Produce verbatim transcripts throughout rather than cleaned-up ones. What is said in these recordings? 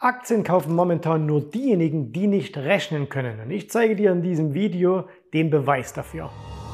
Aktien kaufen momentan nur diejenigen, die nicht rechnen können. Und ich zeige dir in diesem Video den Beweis dafür.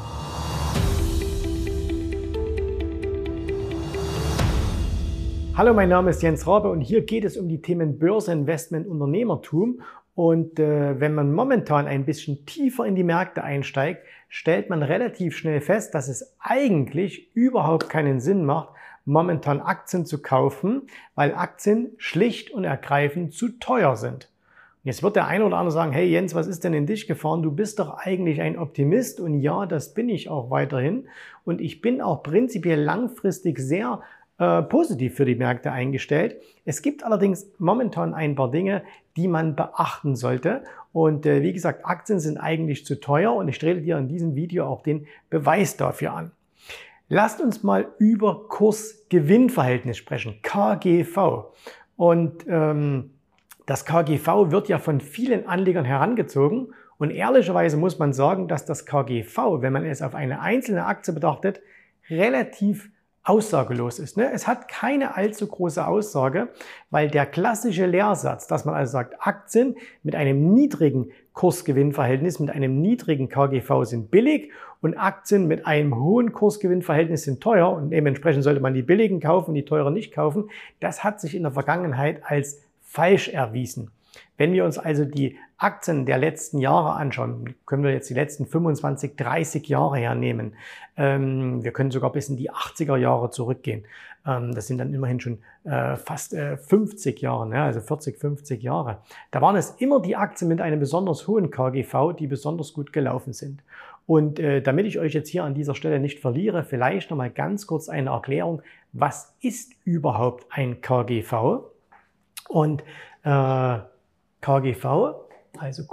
Hallo, mein Name ist Jens Rabe und hier geht es um die Themen Börse, Investment, Unternehmertum. Und äh, wenn man momentan ein bisschen tiefer in die Märkte einsteigt, stellt man relativ schnell fest, dass es eigentlich überhaupt keinen Sinn macht, momentan Aktien zu kaufen, weil Aktien schlicht und ergreifend zu teuer sind. Und jetzt wird der eine oder andere sagen, hey Jens, was ist denn in dich gefahren? Du bist doch eigentlich ein Optimist. Und ja, das bin ich auch weiterhin. Und ich bin auch prinzipiell langfristig sehr äh, positiv für die Märkte eingestellt. Es gibt allerdings momentan ein paar Dinge, die man beachten sollte. Und äh, wie gesagt, Aktien sind eigentlich zu teuer und ich stelle dir in diesem Video auch den Beweis dafür an. Lasst uns mal über Kurs-Gewinn-Verhältnis sprechen, K G V. Und ähm, das K G V wird ja von vielen Anlegern herangezogen. Und ehrlicherweise muss man sagen, dass das K G V, wenn man es auf eine einzelne Aktie betrachtet, relativ aussagelos ist. Ne? Es hat keine allzu große Aussage, weil der klassische Lehrsatz, dass man also sagt, Aktien mit einem niedrigen Kursgewinnverhältnis, mit einem niedrigen K G V sind billig und Aktien mit einem hohen Kursgewinnverhältnis sind teuer und dementsprechend sollte man die billigen kaufen und die teuren nicht kaufen. Das hat sich in der Vergangenheit als falsch erwiesen. Wenn wir uns also die Aktien der letzten Jahre anschauen, können wir jetzt die letzten fünfundzwanzig, dreißig Jahre hernehmen. Ähm, wir können sogar bis in die achtziger Jahre zurückgehen. Ähm, das sind dann immerhin schon äh, fast äh, fünfzig Jahre, ne? Also vierzig, fünfzig Jahre. Da waren es immer die Aktien mit einem besonders hohen K G V, die besonders gut gelaufen sind. Und äh, damit ich euch jetzt hier an dieser Stelle nicht verliere, vielleicht nochmal ganz kurz eine Erklärung. Was ist überhaupt ein K G V? Und äh, K G V, also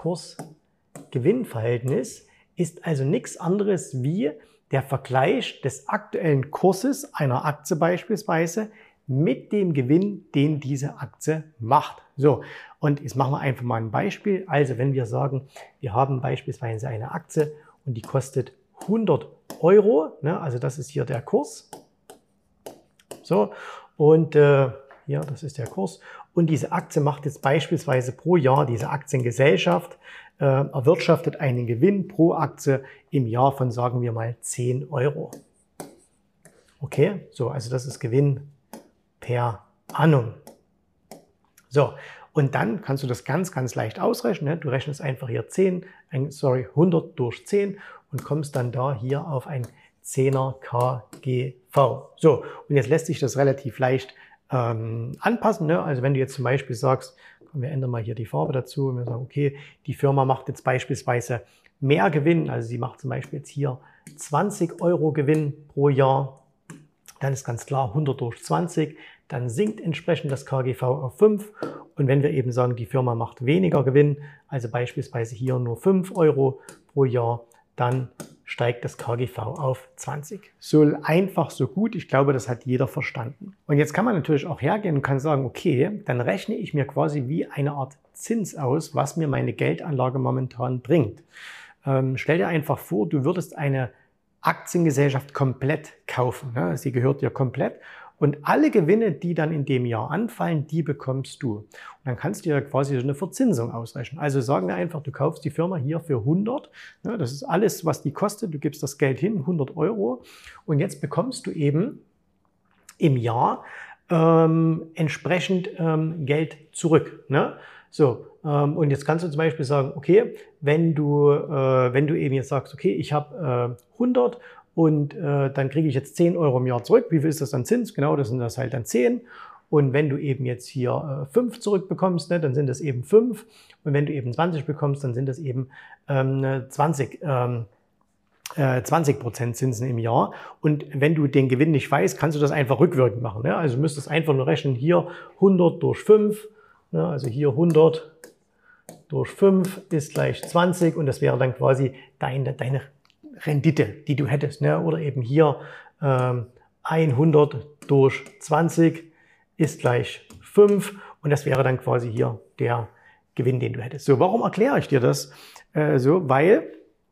Kurs-Gewinn-Verhältnis, ist also nichts anderes wie der Vergleich des aktuellen Kurses einer Aktie beispielsweise mit dem Gewinn, den diese Aktie macht. So, und jetzt machen wir einfach mal ein Beispiel. Also wenn wir sagen, wir haben beispielsweise eine Aktie und die kostet hundert Euro, ne, also das ist hier der Kurs. So, und äh, hier, das ist der Kurs. Und diese Aktie macht jetzt beispielsweise pro Jahr, diese Aktiengesellschaft äh, erwirtschaftet einen Gewinn pro Aktie im Jahr von, sagen wir mal, zehn Euro. Okay, so, also das ist Gewinn per annum. So, und dann kannst du das ganz, ganz leicht ausrechnen. Ne? Du rechnest einfach hier zehn, ein, sorry, hundert durch zehn und kommst dann da hier auf ein zehner K G V. So, und jetzt lässt sich das relativ leicht Ähm, anpassen. Ne? Also wenn du jetzt zum Beispiel sagst, wir ändern mal hier die Farbe dazu und wir sagen, okay, die Firma macht jetzt beispielsweise mehr Gewinn, also sie macht zum Beispiel jetzt hier zwanzig Euro Gewinn pro Jahr, dann ist ganz klar hundert durch zwanzig, dann sinkt entsprechend das K G V auf fünf und wenn wir eben sagen, die Firma macht weniger Gewinn, also beispielsweise hier nur fünf Euro pro Jahr, dann steigt das K G V auf zwanzig. So einfach, so gut. Ich glaube, das hat jeder verstanden. Und jetzt kann man natürlich auch hergehen und kann sagen, okay, dann rechne ich mir quasi wie eine Art Zins aus, was mir meine Geldanlage momentan bringt. Ähm, stell dir einfach vor, du würdest eine Aktiengesellschaft komplett kaufen. Ne? Sie gehört dir komplett. Und alle Gewinne, die dann in dem Jahr anfallen, die bekommst du. Und dann kannst du dir quasi so eine Verzinsung ausrechnen. Also sagen wir einfach, du kaufst die Firma hier für hundert. Ja, das ist alles, was die kostet. Du gibst das Geld hin, hundert Euro. Und jetzt bekommst du eben im Jahr ähm, entsprechend ähm, Geld zurück. Ne? So, ähm, und jetzt kannst du zum Beispiel sagen, okay, wenn du, äh, wenn du eben jetzt sagst, okay, ich habe äh, hundert und äh, dann kriege ich jetzt zehn Euro im Jahr zurück. Wie viel ist das dann Zins? Genau, das sind das halt dann zehn. Und wenn du eben jetzt hier äh, fünf zurückbekommst, ne, dann sind das eben fünf. Und wenn du eben zwanzig bekommst, dann sind das eben ähm, zwanzig, ähm, äh, zwanzig Prozent Zinsen im Jahr. Und wenn du den Gewinn nicht weißt, kannst du das einfach rückwirkend machen. Ne? Also du müsstest einfach nur rechnen, hier hundert durch fünf, ne? Also hier hundert durch fünf ist gleich zwanzig und das wäre dann quasi deine, deine Rendite, die du hättest, ne? Oder eben hier ähm, hundert durch zwanzig ist gleich fünf und das wäre dann quasi hier der Gewinn, den du hättest. So, warum erkläre ich dir das äh, so? Weil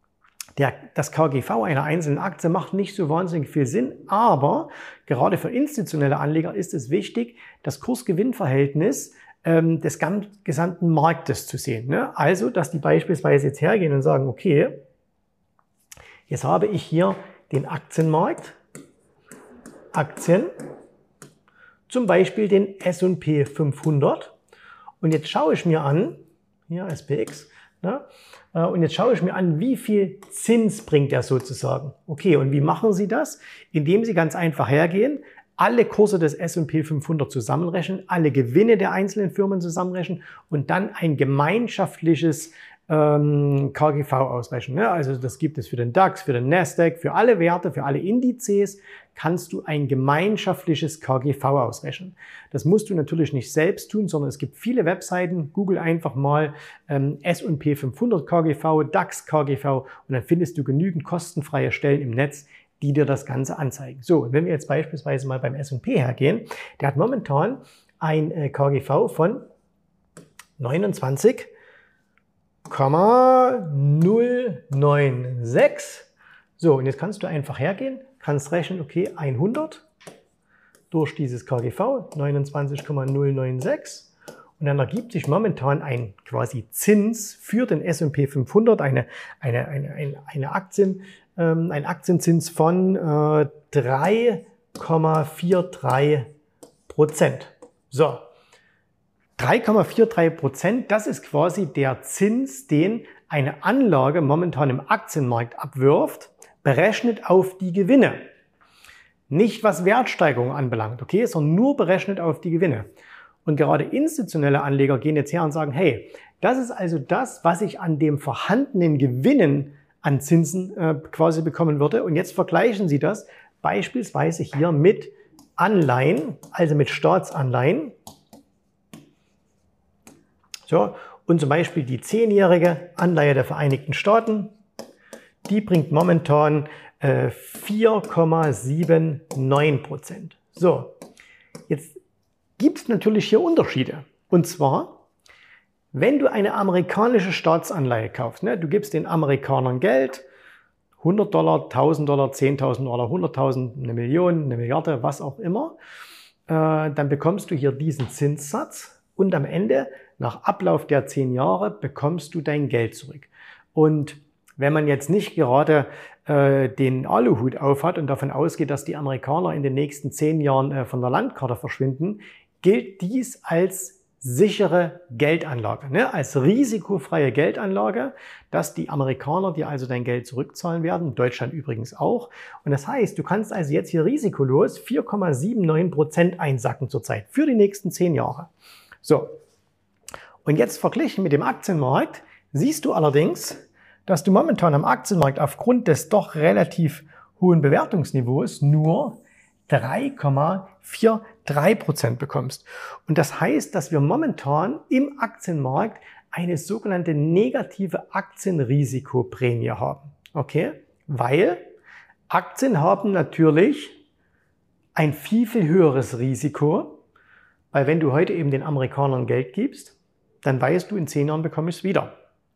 der, das K G V einer einzelnen Aktie macht nicht so wahnsinnig viel Sinn, aber gerade für institutionelle Anleger ist es wichtig, das Kurs-Gewinn-Verhältnis ähm, des gesamten Marktes zu sehen. Ne? Also, dass die beispielsweise jetzt hergehen und sagen, okay, jetzt habe ich hier den Aktienmarkt, Aktien, zum Beispiel den S und P fünfhundert. Und jetzt schaue ich mir an, hier S P X, ne? Und jetzt schaue ich mir an, wie viel Zins bringt er sozusagen. Okay, und wie machen Sie das? Indem Sie ganz einfach hergehen, alle Kurse des S und P fünfhundert zusammenrechnen, alle Gewinne der einzelnen Firmen zusammenrechnen und dann ein gemeinschaftliches ähm, K G V ausrechnen. Ja, also das gibt es für den DAX, für den Nasdaq, für alle Werte, für alle Indizes kannst du ein gemeinschaftliches K G V ausrechnen. Das musst du natürlich nicht selbst tun, sondern es gibt viele Webseiten. Google einfach mal ähm, S und P fünfhundert K G V, DAX K G V und dann findest du genügend kostenfreie Stellen im Netz, die dir das Ganze anzeigen. So, und wenn wir jetzt beispielsweise mal beim S und P hergehen, der hat momentan ein äh, K G V von neunundzwanzig Komma null neun sechs. So, und jetzt kannst du einfach hergehen, kannst rechnen, okay, hundert durch dieses K G V, neunundzwanzig Komma null neun sechs. Und dann ergibt sich momentan ein quasi Zins für den S und P fünfhundert, eine, eine, eine, eine, eine Aktien, ähm, ein Aktienzins von äh, drei Komma dreiundvierzig Prozent. So. drei Komma dreiundvierzig Prozent, das ist quasi der Zins, den eine Anlage momentan im Aktienmarkt abwirft, berechnet auf die Gewinne. Nicht was Wertsteigerung anbelangt, okay, sondern nur berechnet auf die Gewinne. Und gerade institutionelle Anleger gehen jetzt her und sagen, hey, das ist also das, was ich an dem vorhandenen Gewinnen an Zinsen äh, quasi bekommen würde. Und jetzt vergleichen Sie das beispielsweise hier mit Anleihen, also mit Staatsanleihen. So, und zum Beispiel die zehnjährige Anleihe der Vereinigten Staaten, die bringt momentan äh, vier Komma neunundsiebzig Prozent. So, jetzt gibt es natürlich hier Unterschiede. Und zwar, wenn du eine amerikanische Staatsanleihe kaufst, ne, du gibst den Amerikanern Geld, hundert Dollar, tausend Dollar, zehntausend Dollar, hunderttausend, eine Million, eine Milliarde, was auch immer, äh, dann bekommst du hier diesen Zinssatz und am Ende, nach Ablauf der zehn Jahre, bekommst du dein Geld zurück. Und wenn man jetzt nicht gerade äh, den Aluhut aufhat und davon ausgeht, dass die Amerikaner in den nächsten zehn Jahren äh, von der Landkarte verschwinden, gilt dies als sichere Geldanlage, ne? Als risikofreie Geldanlage, dass die Amerikaner dir also dein Geld zurückzahlen werden, Deutschland übrigens auch. Und das heißt, du kannst also jetzt hier risikolos vier Komma neunundsiebzig Prozent einsacken zurzeit für die nächsten zehn Jahre. So, und jetzt verglichen mit dem Aktienmarkt siehst du allerdings, dass du momentan am Aktienmarkt aufgrund des doch relativ hohen Bewertungsniveaus nur drei Komma dreiundvierzig Prozent bekommst. Und das heißt, dass wir momentan im Aktienmarkt eine sogenannte negative Aktienrisikoprämie haben. Okay? Weil Aktien haben natürlich ein viel, viel höheres Risiko, weil wenn du heute eben den Amerikanern Geld gibst, dann weißt du, in zehn Jahren bekomme ich es wieder.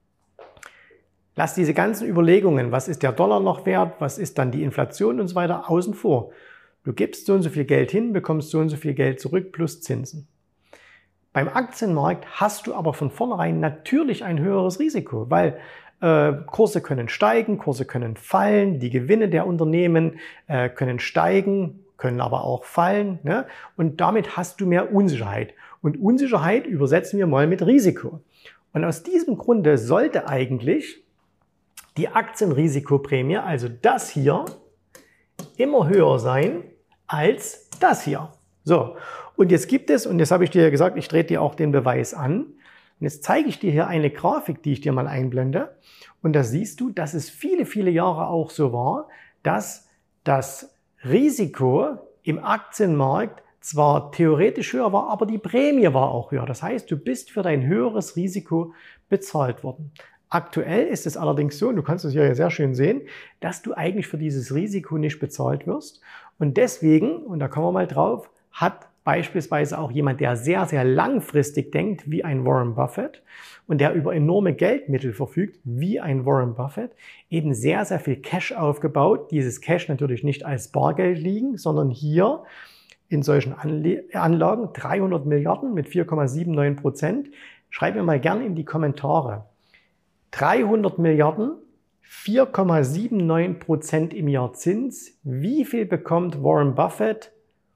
Lass diese ganzen Überlegungen, was ist der Dollar noch wert, was ist dann die Inflation und so weiter, außen vor. Du gibst so und so viel Geld hin, bekommst so und so viel Geld zurück plus Zinsen. Beim Aktienmarkt hast du aber von vornherein natürlich ein höheres Risiko, weil äh, Kurse können steigen, Kurse können fallen, die Gewinne der Unternehmen äh, können steigen, können aber auch fallen, ne? Und damit hast du mehr Unsicherheit. Und Unsicherheit übersetzen wir mal mit Risiko. Und aus diesem Grunde sollte eigentlich die Aktienrisikoprämie, also das hier, immer höher sein als das hier. So, und jetzt gibt es, und jetzt habe ich dir ja gesagt, ich drehe dir auch den Beweis an. Und jetzt zeige ich dir hier eine Grafik, die ich dir mal einblende. Und da siehst du, dass es viele, viele Jahre auch so war, dass das Risiko im Aktienmarkt zwar theoretisch höher war, aber die Prämie war auch höher. Das heißt, du bist für dein höheres Risiko bezahlt worden. Aktuell ist es allerdings so, und du kannst es hier sehr schön sehen, dass du eigentlich für dieses Risiko nicht bezahlt wirst. Und deswegen, und da kommen wir mal drauf, hat beispielsweise auch jemand, der sehr, sehr langfristig denkt, wie ein Warren Buffett und der über enorme Geldmittel verfügt, wie ein Warren Buffett, eben sehr, sehr viel Cash aufgebaut. Dieses Cash natürlich nicht als Bargeld liegen, sondern hier in solchen Anlagen, dreihundert Milliarden mit vier Komma neunundsiebzig Prozent. Schreib mir mal gerne in die Kommentare. dreihundert Milliarden, vier Komma neunundsiebzig Prozent im Jahr Zins. Wie viel bekommt Warren Buffett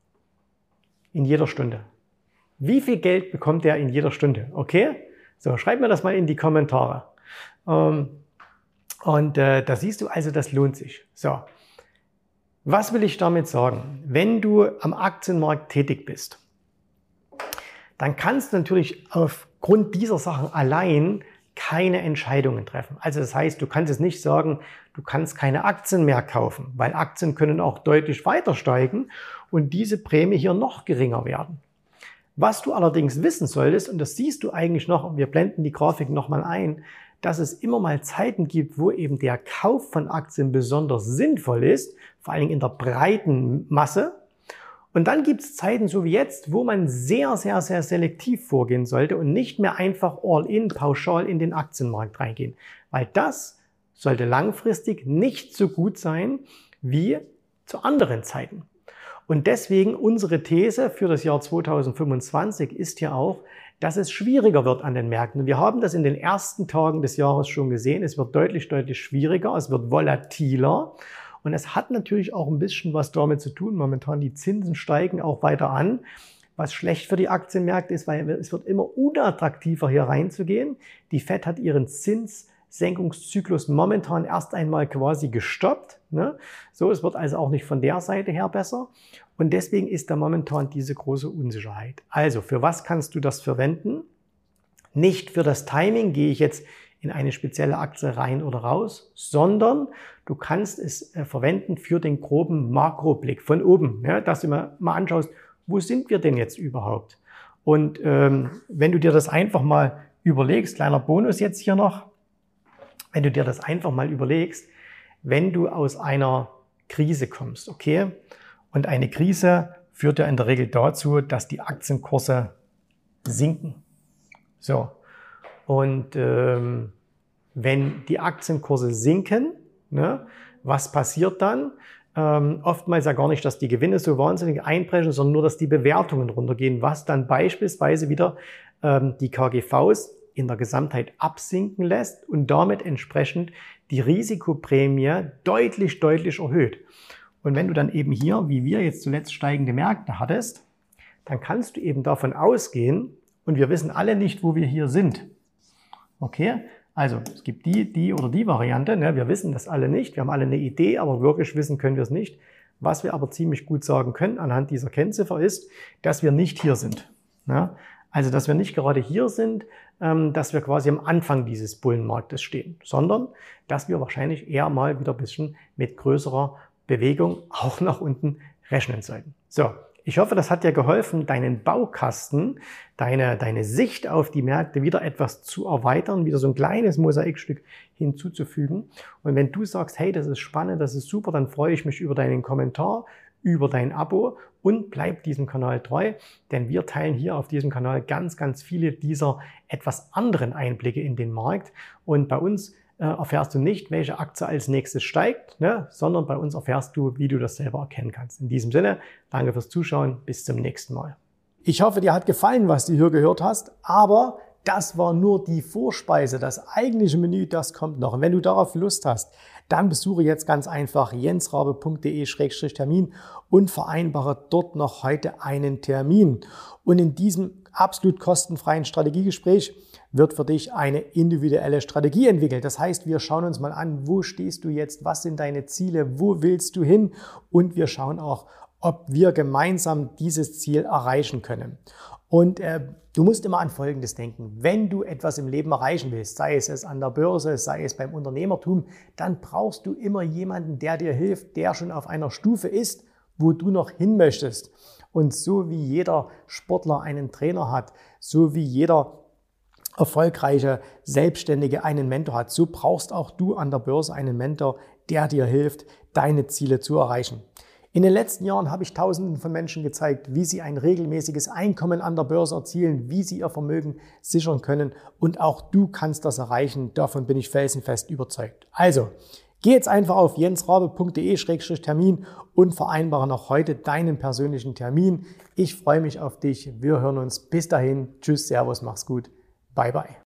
in jeder Stunde? Wie viel Geld bekommt er in jeder Stunde? Okay? So, schreib mir das mal in die Kommentare. Ähm, und äh, da siehst du also, das lohnt sich. So. Was will ich damit sagen? Wenn du am Aktienmarkt tätig bist, dann kannst du natürlich aufgrund dieser Sachen allein keine Entscheidungen treffen. Also das heißt, du kannst es nicht sagen, du kannst keine Aktien mehr kaufen, weil Aktien können auch deutlich weiter steigen und diese Prämie hier noch geringer werden. Was du allerdings wissen solltest, und das siehst du eigentlich noch, und wir blenden die Grafik nochmal ein, dass es immer mal Zeiten gibt, wo eben der Kauf von Aktien besonders sinnvoll ist, vor allen Dingen in der breiten Masse. Und dann gibt es Zeiten, so wie jetzt, wo man sehr, sehr, sehr selektiv vorgehen sollte und nicht mehr einfach all-in, pauschal in den Aktienmarkt reingehen. Weil das sollte langfristig nicht so gut sein wie zu anderen Zeiten. Und deswegen unsere These für das Jahr zweitausendfünfundzwanzig ist ja auch, dass es schwieriger wird an den Märkten. Wir haben das in den ersten Tagen des Jahres schon gesehen. Es wird deutlich, deutlich schwieriger. Es wird volatiler. Und es hat natürlich auch ein bisschen was damit zu tun. Momentan die Zinsen steigen auch weiter an, was schlecht für die Aktienmärkte ist, weil es wird immer unattraktiver hier reinzugehen. Die Fed hat ihren Zinssenkungszyklus momentan erst einmal quasi gestoppt. Ne? So, es wird also auch nicht von der Seite her besser. Und deswegen ist da momentan diese große Unsicherheit. Also, für was kannst du das verwenden? Nicht für das Timing, gehe ich jetzt in eine spezielle Aktie rein oder raus, sondern du kannst es äh, verwenden für den groben Makroblick von oben, ja, dass du mal, mal anschaust, wo sind wir denn jetzt überhaupt? Und ähm, wenn du dir das einfach mal überlegst, kleiner Bonus jetzt hier noch, wenn du dir das einfach mal überlegst, wenn du aus einer Krise kommst, okay, und eine Krise führt ja in der Regel dazu, dass die Aktienkurse sinken. So, und ähm, wenn die Aktienkurse sinken, ne, was passiert dann? Ähm, oftmals ja gar nicht, dass die Gewinne so wahnsinnig einbrechen, sondern nur, dass die Bewertungen runtergehen, was dann beispielsweise wieder ähm, die K G Vs in der Gesamtheit absinken lässt und damit entsprechend die Risikoprämie deutlich, deutlich erhöht. Und wenn du dann eben hier, wie wir jetzt zuletzt steigende Märkte hattest, dann kannst du eben davon ausgehen, und wir wissen alle nicht, wo wir hier sind. Okay? Also es gibt die, die oder die Variante. Ne? Wir wissen das alle nicht. Wir haben alle eine Idee, aber wirklich wissen können wir es nicht. Was wir aber ziemlich gut sagen können anhand dieser Kennziffer ist, dass wir nicht hier sind. Ne? Also dass wir nicht gerade hier sind, ähm, dass wir quasi am Anfang dieses Bullenmarktes stehen, sondern dass wir wahrscheinlich eher mal wieder ein bisschen mit größerer Bewegung auch nach unten rechnen sollten. So, ich hoffe, das hat dir geholfen, deinen Baukasten, deine, deine Sicht auf die Märkte wieder etwas zu erweitern, wieder so ein kleines Mosaikstück hinzuzufügen. Und wenn du sagst, hey, das ist spannend, das ist super, dann freue ich mich über deinen Kommentar, über dein Abo und bleib diesem Kanal treu, denn wir teilen hier auf diesem Kanal ganz, ganz viele dieser etwas anderen Einblicke in den Markt. Und bei uns äh, erfährst du nicht, welche Aktie als nächstes steigt, ne, sondern bei uns erfährst du, wie du das selber erkennen kannst. In diesem Sinne, danke fürs Zuschauen, bis zum nächsten Mal. Ich hoffe, dir hat gefallen, was du hier gehört hast, aber das war nur die Vorspeise. Das eigentliche Menü, das kommt noch. Und wenn du darauf Lust hast, dann besuche jetzt ganz einfach jensrabe punkt de Schrägstrich Termin und vereinbare dort noch heute einen Termin. Und in diesem absolut kostenfreien Strategiegespräch wird für dich eine individuelle Strategie entwickelt. Das heißt, wir schauen uns mal an, wo stehst du jetzt, was sind deine Ziele, wo willst du hin, und wir schauen auch, ob wir gemeinsam dieses Ziel erreichen können. Und äh, du musst immer an Folgendes denken: Wenn du etwas im Leben erreichen willst, sei es, es an der Börse, sei es beim Unternehmertum, dann brauchst du immer jemanden, der dir hilft, der schon auf einer Stufe ist, wo du noch hin möchtest. Und so wie jeder Sportler einen Trainer hat, so wie jeder erfolgreiche Selbstständige einen Mentor hat, so brauchst auch du an der Börse einen Mentor, der dir hilft, deine Ziele zu erreichen. In den letzten Jahren habe ich Tausenden von Menschen gezeigt, wie sie ein regelmäßiges Einkommen an der Börse erzielen, wie sie ihr Vermögen sichern können, und auch du kannst das erreichen. Davon bin ich felsenfest überzeugt. Also, Geh jetzt einfach auf jensrabe punkt de Schrägstrich Termin und vereinbare noch heute deinen persönlichen Termin. Ich freue mich auf dich. Wir hören uns. Bis dahin. Tschüss, Servus, mach's gut. Bye, bye.